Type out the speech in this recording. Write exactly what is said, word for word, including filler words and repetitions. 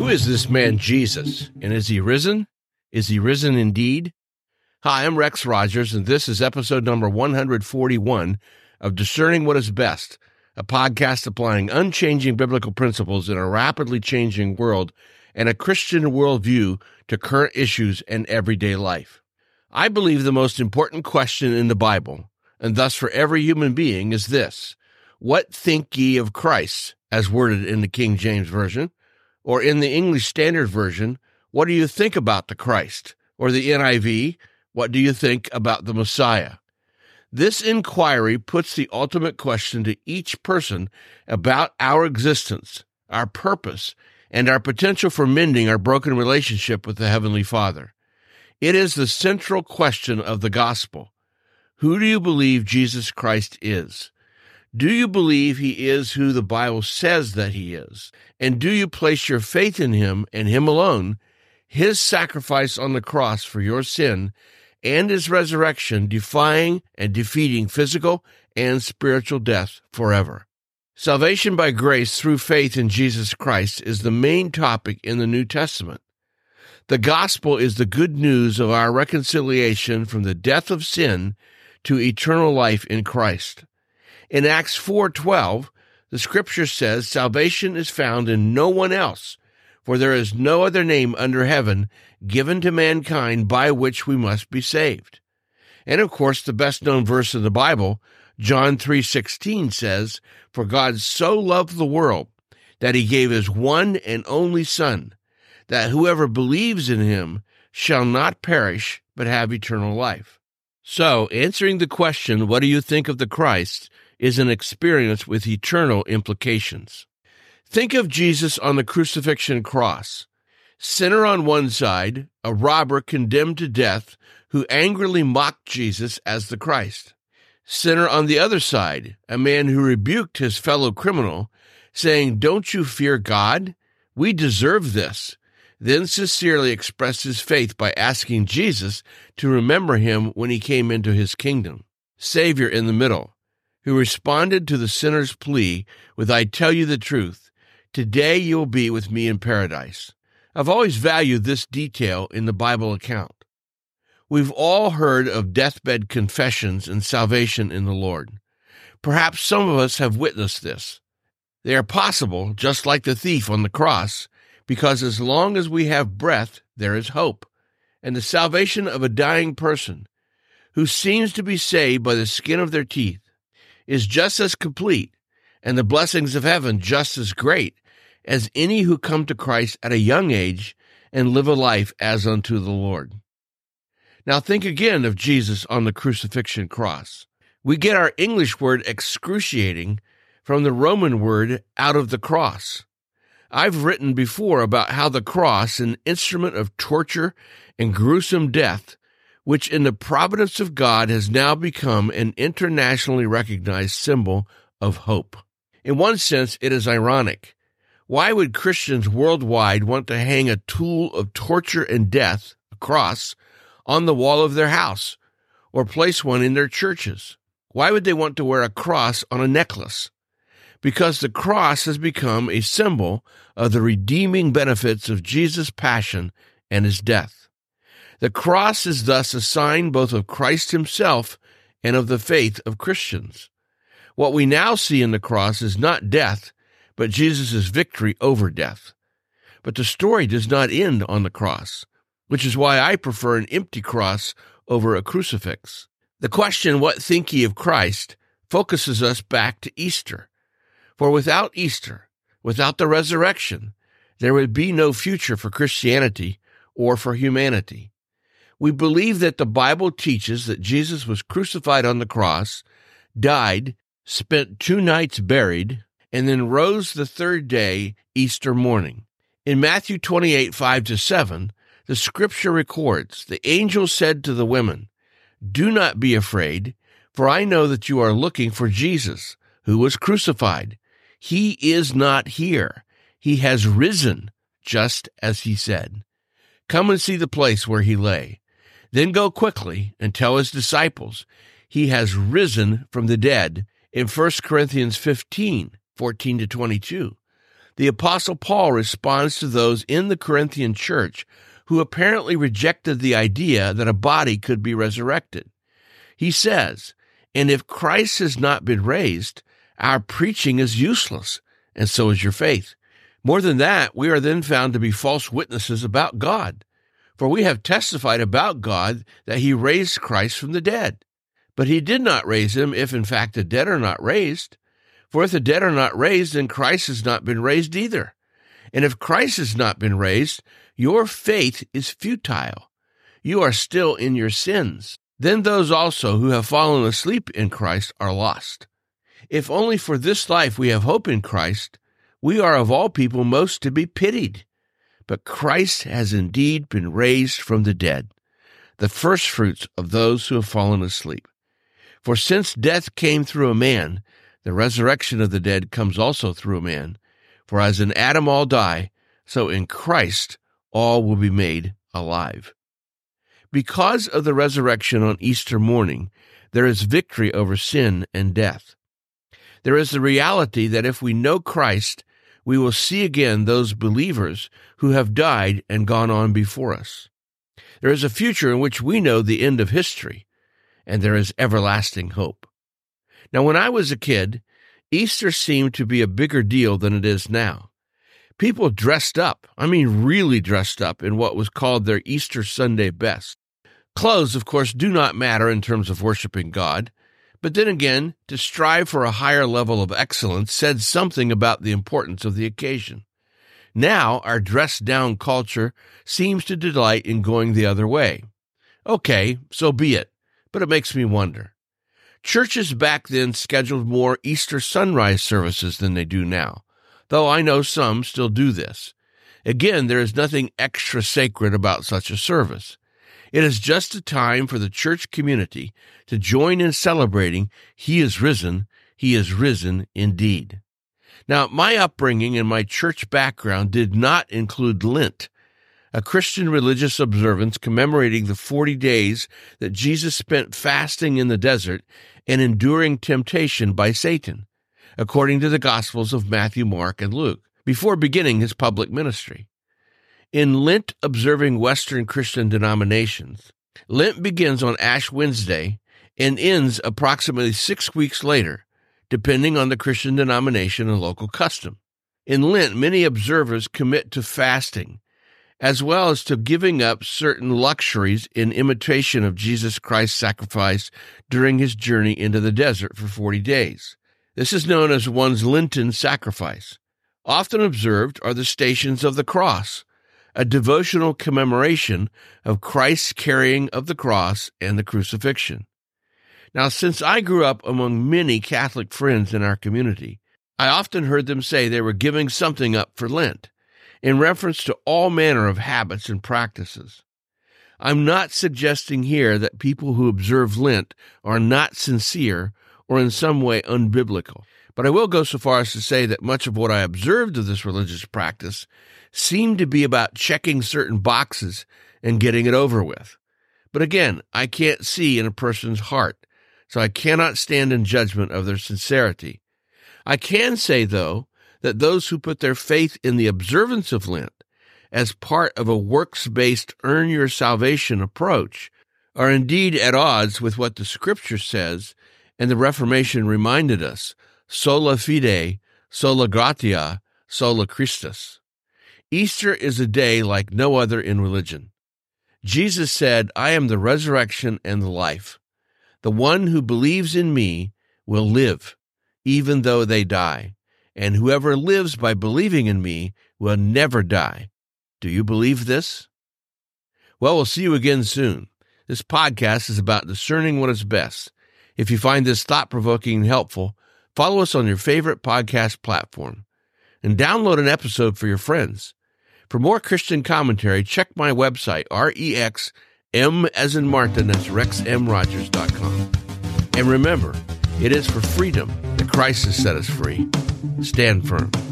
is this man Jesus, and is he risen? Is he risen indeed? Hi, I'm Rex Rogers, and this is episode number one forty-one of Discerning What is Best, a podcast applying unchanging biblical principles in a rapidly changing world and a Christian worldview to current issues and everyday life. I believe the most important question in the Bible, and thus for every human being, is this: what think ye of Christ, as worded in the King James Version? Or in the English Standard Version, what do you think about the Christ? Or the N I V, what do you think about the Messiah? This inquiry puts the ultimate question to each person about our existence, our purpose, and our potential for mending our broken relationship with the Heavenly Father. It is the central question of the gospel. Who do you believe Jesus Christ is? Do you believe he is who the Bible says that he is? And do you place your faith in him and him alone, his sacrifice on the cross for your sin, and his resurrection defying and defeating physical and spiritual death forever? Salvation by grace through faith in Jesus Christ is the main topic in the New Testament. The gospel is the good news of our reconciliation from the death of sin to eternal life in Christ. In Acts four twelve, the scripture says, "Salvation is found in no one else, for there is no other name under heaven given to mankind by which we must be saved." And of course, the best-known verse in the Bible, John three sixteen, says, "For God so loved the world that he gave his one and only Son, that whoever believes in him shall not perish but have eternal life." So, answering the question, what do you think of the Christ, is an experience with eternal implications. Think of Jesus on the crucifixion cross. Sinner on one side, a robber condemned to death who angrily mocked Jesus as the Christ. Sinner on the other side, a man who rebuked his fellow criminal, saying, "Don't you fear God? We deserve this," then sincerely expressed his faith by asking Jesus to remember him when he came into his kingdom. Savior in the middle, who responded to the sinner's plea with, "I tell you the truth, today you will be with me in paradise." I've always valued this detail in the Bible account. We've all heard of deathbed confessions and salvation in the Lord. Perhaps some of us have witnessed this. They are possible, just like the thief on the cross, because as long as we have breath, there is hope. And the salvation of a dying person who seems to be saved by the skin of their teeth is just as complete, and the blessings of heaven just as great as any who come to Christ at a young age and live a life as unto the Lord. Now think again of Jesus on the crucifixion cross. We get our English word excruciating from the Roman word out of the cross. I've written before about how the cross, an instrument of torture and gruesome death, which in the providence of God has now become an internationally recognized symbol of hope. In one sense, it is ironic. Why would Christians worldwide want to hang a tool of torture and death, a cross, on the wall of their house, or place one in their churches? Why would they want to wear a cross on a necklace? Because the cross has become a symbol of the redeeming benefits of Jesus' passion and his death. The cross is thus a sign both of Christ himself and of the faith of Christians. What we now see in the cross is not death, but Jesus' victory over death. But the story does not end on the cross, which is why I prefer an empty cross over a crucifix. The question, "What think ye of Christ?" focuses us back to Easter. For without Easter, without the resurrection, there would be no future for Christianity or for humanity. We believe that the Bible teaches that Jesus was crucified on the cross, died, spent two nights buried, and then rose the third day, Easter morning. In Matthew twenty-eight, five to seven, the scripture records, "The angel said to the women, 'Do not be afraid, for I know that you are looking for Jesus, who was crucified. He is not here. He has risen, just as he said. Come and see the place where he lay. Then go quickly and tell his disciples, he has risen from the dead,' in First Corinthians fifteen, fourteen to twenty-two. The Apostle Paul responds to those in the Corinthian church who apparently rejected the idea that a body could be resurrected. He says, "And if Christ has not been raised, our preaching is useless, and so is your faith. More than that, we are then found to be false witnesses about God. For we have testified about God that he raised Christ from the dead. But he did not raise him if in fact the dead are not raised. For if the dead are not raised, then Christ has not been raised either. And if Christ has not been raised, your faith is futile. You are still in your sins. Then those also who have fallen asleep in Christ are lost. If only for this life we have hope in Christ, we are of all people most to be pitied. But Christ has indeed been raised from the dead, the firstfruits of those who have fallen asleep. For since death came through a man, the resurrection of the dead comes also through a man. For as in Adam all die, so in Christ all will be made alive." Because of the resurrection on Easter morning, there is victory over sin and death. There is the reality that if we know Christ, we will see again those believers who have died and gone on before us. There is a future in which we know the end of history, and there is everlasting hope. Now, when I was a kid, Easter seemed to be a bigger deal than it is now. People dressed up, I mean really dressed up, in what was called their Easter Sunday best. Clothes, of course, do not matter in terms of worshiping God. But then again, to strive for a higher level of excellence said something about the importance of the occasion. Now, our dressed-down culture seems to delight in going the other way. Okay, so be it, but it makes me wonder. Churches back then scheduled more Easter sunrise services than they do now, though I know some still do this. Again, there is nothing extra sacred about such a service. It is just a time for the church community to join in celebrating He is risen, He is risen indeed. Now, my upbringing and my church background did not include Lent, a Christian religious observance commemorating the forty days that Jesus spent fasting in the desert and enduring temptation by Satan, according to the Gospels of Matthew, Mark, and Luke, before beginning his public ministry. In Lent-observing Western Christian denominations, Lent begins on Ash Wednesday and ends approximately six weeks later, depending on the Christian denomination and local custom. In Lent, many observers commit to fasting, as well as to giving up certain luxuries in imitation of Jesus Christ's sacrifice during his journey into the desert for forty days. This is known as one's Lenten sacrifice. Often observed are the Stations of the Cross, a devotional commemoration of Christ's carrying of the cross and the crucifixion. Now, since I grew up among many Catholic friends in our community, I often heard them say they were giving something up for Lent, in reference to all manner of habits and practices. I'm not suggesting here that people who observe Lent are not sincere or in some way unbiblical, but I will go so far as to say that much of what I observed of this religious practice seemed to be about checking certain boxes and getting it over with. But again, I can't see in a person's heart, so I cannot stand in judgment of their sincerity. I can say, though, that those who put their faith in the observance of Lent as part of a works-based earn-your-salvation approach are indeed at odds with what the Scripture says, and the Reformation reminded us, sola fide, sola gratia, sola Christus. Easter is a day like no other in religion. Jesus said, "I am the resurrection and the life. The one who believes in me will live, even though they die. And whoever lives by believing in me will never die." Do you believe this? Well, we'll see you again soon. This podcast is about discerning what is best. If you find this thought-provoking and helpful, follow us on your favorite podcast platform and download an episode for your friends. For more Christian commentary, check my website, R E X M as in Martin, that's rex m rogers dot com. And remember, it is for freedom that Christ has set us free. Stand firm.